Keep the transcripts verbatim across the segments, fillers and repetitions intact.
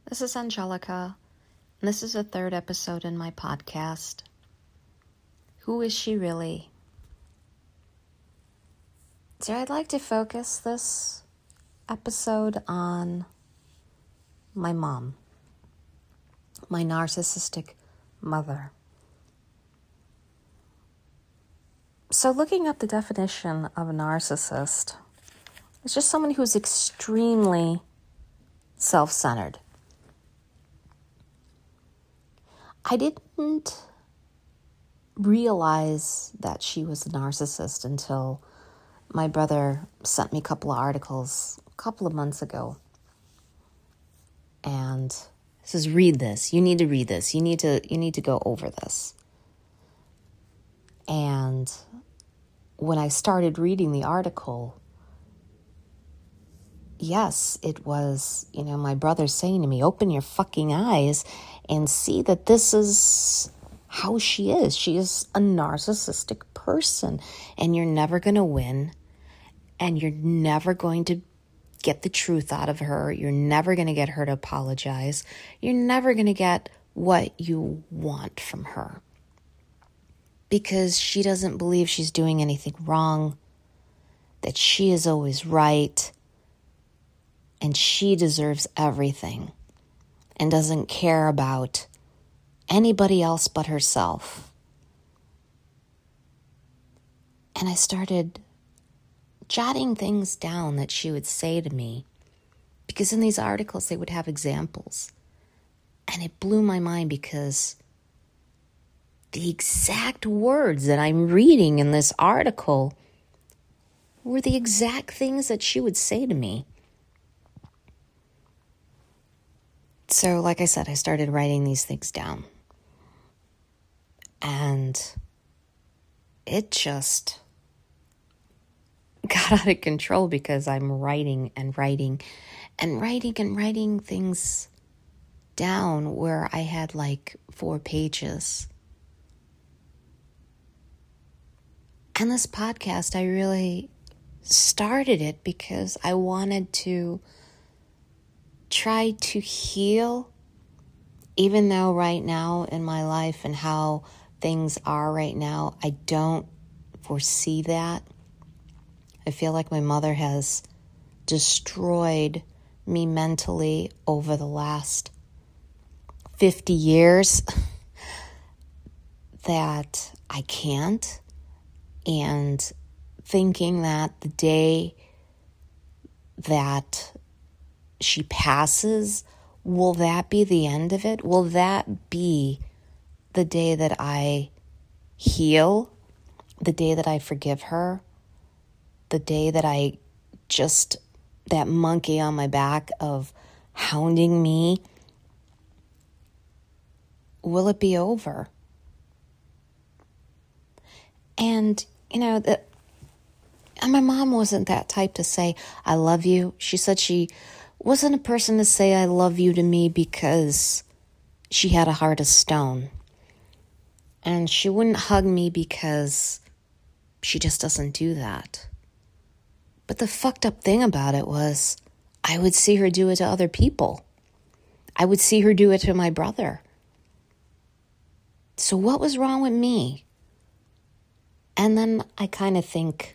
This is Angelica, and this is the third episode in my podcast. Who is she really? So I'd like to focus this episode on my mom, my narcissistic mother. So looking up the definition of a narcissist, it's just someone who's extremely self-centered. I didn't realize that she was a narcissist until my brother sent me a couple of articles a couple of months ago. And he says, read this. You need to read this. You need to, you need to go over this. And when I started reading the article, yes, it was, you know, my brother saying to me, open your fucking eyes and see that this is how she is. She is a narcissistic person, and you're never going to win, and you're never going to get the truth out of her. You're never going to get her to apologize. You're never going to get what you want from her, because she doesn't believe she's doing anything wrong, that she is always right, and she deserves everything and doesn't care about anybody else but herself. And I started jotting things down that she would say to me, because in these articles they would have examples. And it blew my mind, because the exact words that I'm reading in this article were the exact things that she would say to me. So, like I said, I started writing these things down. And it just got out of control, because I'm writing and writing and writing and writing things down where I had like four pages. And this podcast, I really started it because I wanted to try to heal, even though right now in my life and how things are right now, I don't foresee that. I feel like my mother has destroyed me mentally over the last fifty years that I can't. And thinking that the day that she passes, will that be the end of it? Will that be the day that I heal? The day that I forgive her? The day that I just, that monkey on my back of hounding me, will it be over? And, you know, the, and my mom wasn't that type to say, I love you. She said she wasn't a person to say I love you to me because she had a heart of stone. And she wouldn't hug me because she just doesn't do that. But the fucked up thing about it was I would see her do it to other people. I would see her do it to my brother. So what was wrong with me? And then I kind of think,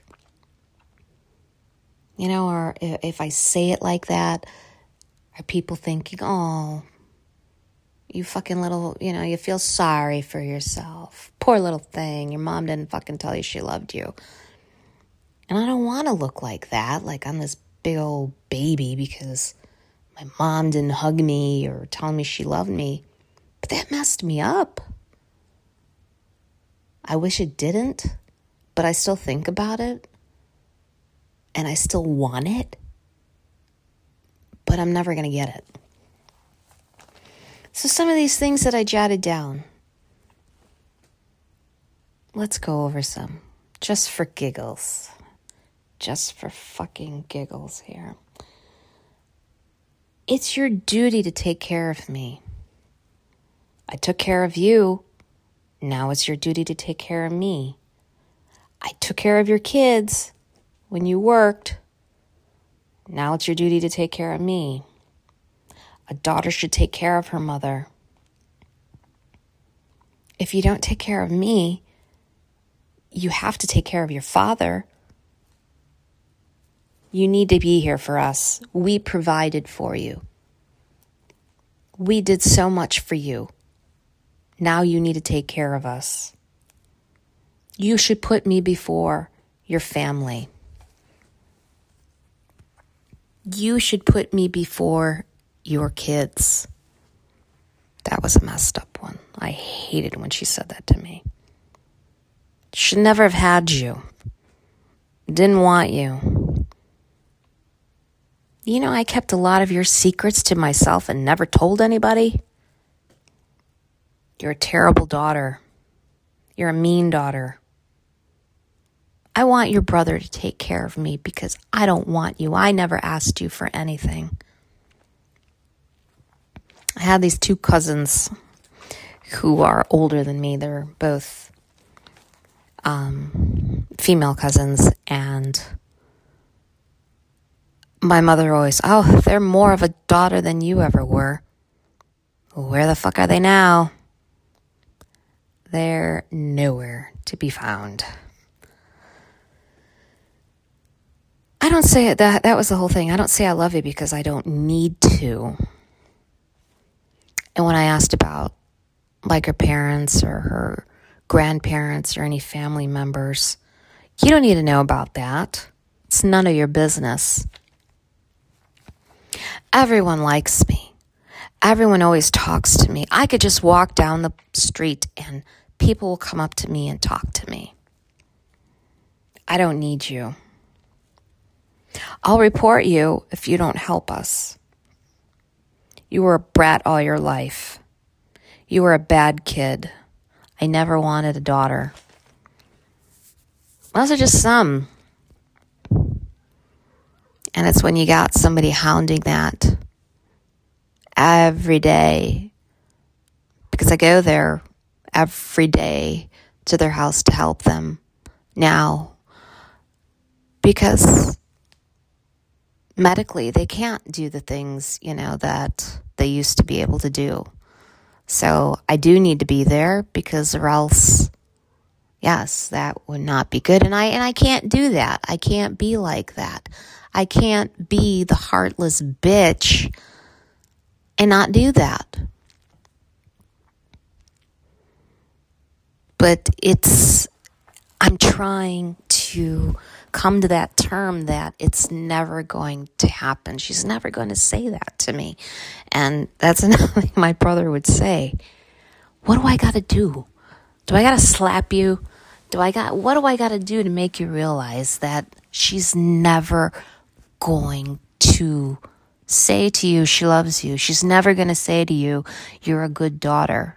you know, or if I say it like that, are people thinking, oh, you fucking little, you know, you feel sorry for yourself. Poor little thing. Your mom didn't fucking tell you she loved you. And I don't want to look like that, like I'm this big old baby because my mom didn't hug me or tell me she loved me. But that messed me up. I wish it didn't, but I still think about it. And I still want it, but I'm never going to get it. So some of these things that I jotted down, let's go over some, just for giggles. Just for fucking giggles here. It's your duty to take care of me. I took care of you. Now it's your duty to take care of me. I took care of your kids when you worked. Now it's your duty to take care of me. A daughter should take care of her mother. If you don't take care of me, you have to take care of your father. You need to be here for us. We provided for you. We did so much for you. Now you need to take care of us. You should put me before your family. You should put me before your kids. That was a messed up one. I hated when she said that to me. Should never have had you. Didn't want you. You know, I kept a lot of your secrets to myself and never told anybody. You're a terrible daughter. You're a mean daughter. I want your brother to take care of me because I don't want you. I never asked you for anything. I had these two cousins who are older than me. They're both um, female cousins, and my mother always, oh, they're more of a daughter than you ever were. Where the fuck are they now? They're nowhere to be found. I don't say it, that that was the whole thing. I don't say I love you because I don't need to. And when I asked about like her parents or her grandparents or any family members, you don't need to know about that. It's none of your business. Everyone likes me. Everyone always talks to me. I could just walk down the street and people will come up to me and talk to me. I don't need you. I'll report you if you don't help us. You were a brat all your life. You were a bad kid. I never wanted a daughter. Those are just some. And it's when you got somebody hounding that every day. Because I go there every day to their house to help them now. Because medically, they can't do the things, you know, that they used to be able to do. So I do need to be there because or else, yes, that would not be good. And I and I can't do that. I can't be like that. I can't be the heartless bitch and not do that. But it's, I'm trying to come to that term that it's never going to happen. She's never going to say that to me. And that's another thing my brother would say. What do I got to do? Do I got to slap you? Do I got, what do I got to do to make you realize that she's never going to say to you she loves you? She's never going to say to you, you're a good daughter.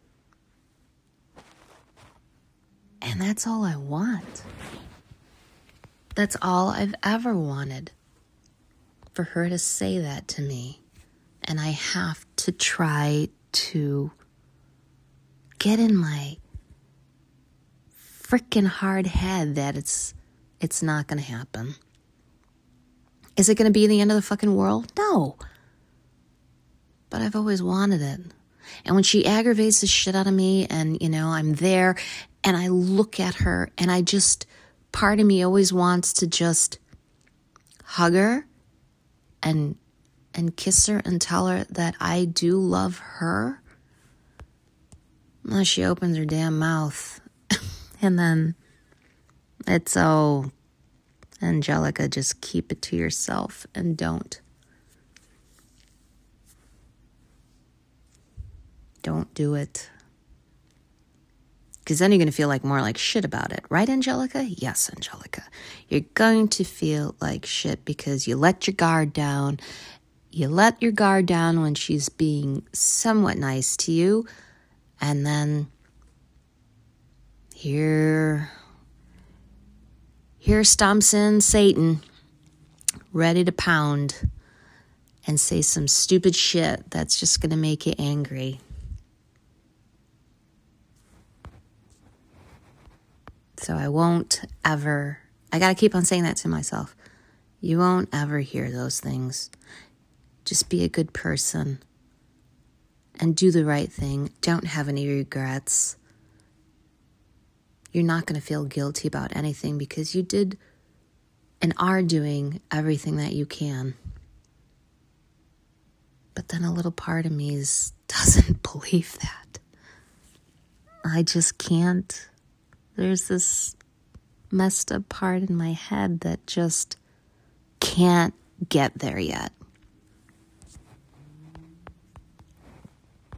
And that's all I want. That's all I've ever wanted, for her to say that to me. And I have to try to get in my freaking hard head that it's it's not going to happen. Is it going to be the end of the fucking world? No. But I've always wanted it. And when she aggravates the shit out of me and, you know, I'm there and I look at her and I just... part of me always wants to just hug her and and kiss her and tell her that I do love her. Unless she opens her damn mouth. And then it's, oh, Angelica, just keep it to yourself and don't. Don't do it. Because then you're going to feel like more like shit about it. Right, Angelica? Yes, Angelica. You're going to feel like shit because you let your guard down. You let your guard down when she's being somewhat nice to you. And then here, here stomps in Satan, ready to pound and say some stupid shit that's just going to make you angry. So I won't ever, I got to keep on saying that to myself. You won't ever hear those things. Just be a good person and do the right thing. Don't have any regrets. You're not going to feel guilty about anything because you did and are doing everything that you can. But then a little part of me is, doesn't believe that. I just can't. There's this messed up part in my head that just can't get there yet.